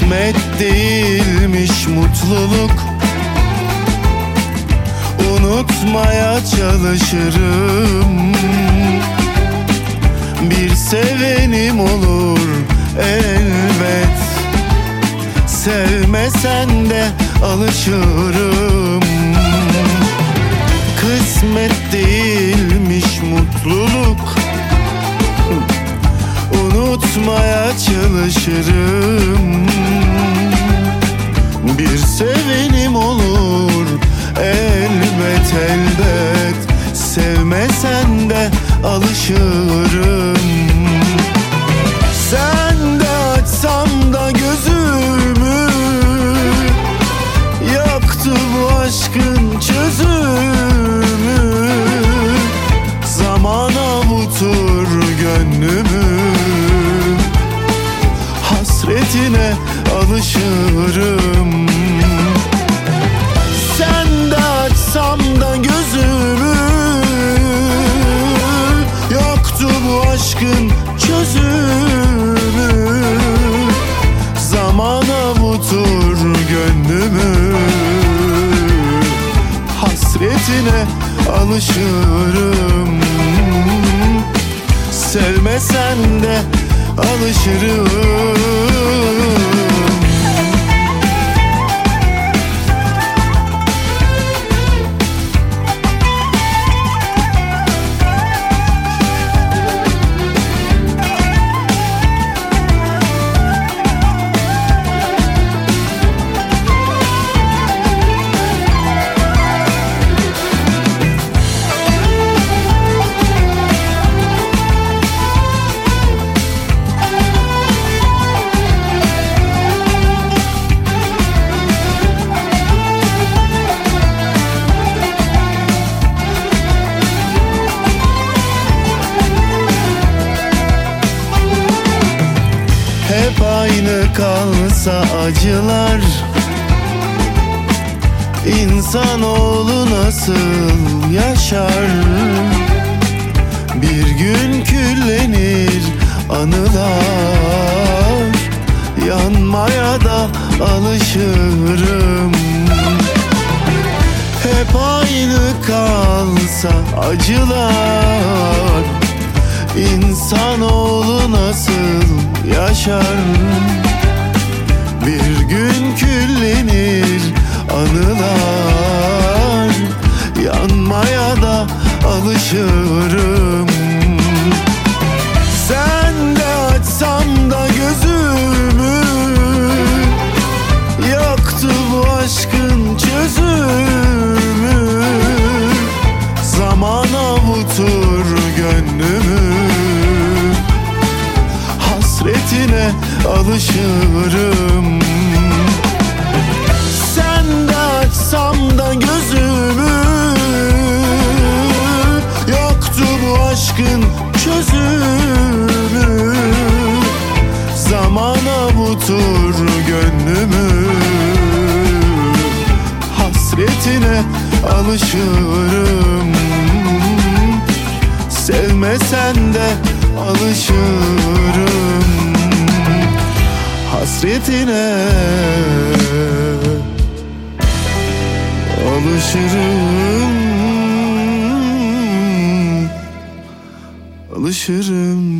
Kısmet değilmiş mutluluk, unutmaya çalışırım. Bir sevenim olur elbet, sevmesen de alışırım. Kısmet değilmiş mutluluk, unutmaya çalışırım. Bir sevenim olur elbet elbet, sevmesen de alışırım. Sen de açsam da gözümü, yaktı bu aşkın çözümü. Zaman avutur gönlümü, hasretine alışırım. Sen de açsam da gözümü, yoktu bu aşkın çözümü. Zaman avutur gönlümü, hasretine alışırım. Sevmesen de alışırım. Hep aynı kalsa acılar, İnsanoğlu nasıl yaşar? Bir gün küllenir anılar, yanmaya da alışırım. Hep aynı kalsa acılar, İnsanoğlu nasıl yaşar? Bir gün küllenir anılar, yanmaya da alışırım. Sen de açsam da gözümü, yaktı bu aşkın çözümü. Zaman avutur gönlümü, hasretine alışırım. Sen de açsam da gözümü, yoktu bu aşkın çözümü. Zaman avutur gönlümü, hasretine alışırım. Sevmesen de alışırım, hasretine alışırım, alışırım.